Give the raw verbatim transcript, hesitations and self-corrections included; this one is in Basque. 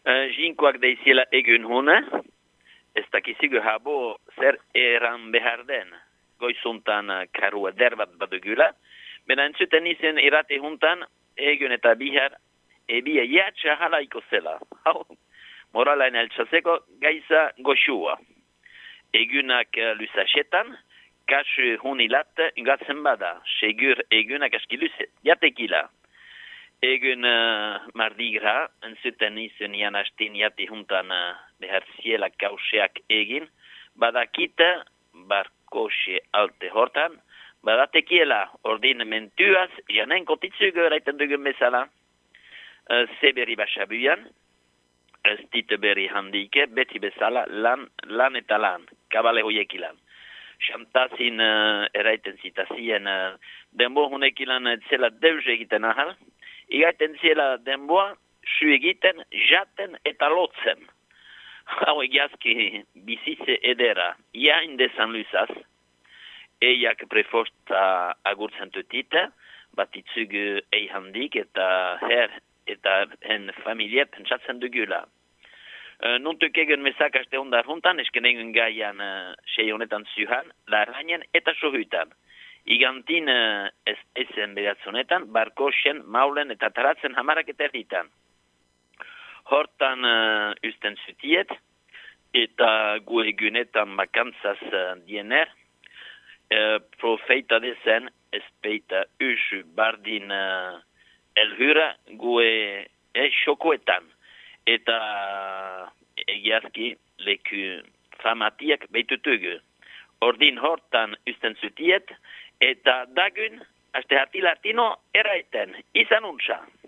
Uh, Jinkoak deiziela egun hune, ez dakizigu habo zer eran behar den. Goizuntan uh, karua derbat badugula, bena entzuten izen irate juntan, egun eta bihar, ebia jatsa halaiko zela. Hau, moralain eltsazeko gaiza goxua. Egunak uh, lusasetan, kasu hunilat gatzen bada, segur egunak aski luset, jatekila. Egun uh, mardigra, entzuten izen ian hastin jati juntan uh, behar ziela kauseak egin, badakita barkoxe alte hortan, badatekiela ordin mentuaz, janen kotitzugu eraiten dugun bezala, uh, zeberi basabuan, ez dite berri handike, beti bezala lan, lan eta lan, kabale hoiekilan. Xantazin uh, eraiten zitazien, uh, denbo hunekilan zela deus egiten ahal, igaiten zela denboa, su egiten, jaten eta lotzen. Hau egiazki bizitze edera, ia indezan luzaz, eiak prefosta agurtzen tutite, bat itzugu ei handik eta her eta hen familie pentsatzen dugula. Uh, Nuntuk egen mesak aste ondar juntan, esken egen gaian uh, sei honetan zuhan, larrainen eta sohutan. Igantin uh, ez ezen beratzonetan, barkosen, maulen eta taratzen hamarak eta erditan. Hortan uh, usten zutiet, eta gu egunetan bakantzaz uh, diener, uh, profeita dezen, ez peita usu bardin uh, elhura gu e xokoetan. Eta egiazki leku famatiak beitutugu. Ordin hortan usten zutiet, eta dagun, aste hartil hartino, eraiten, izan untsa.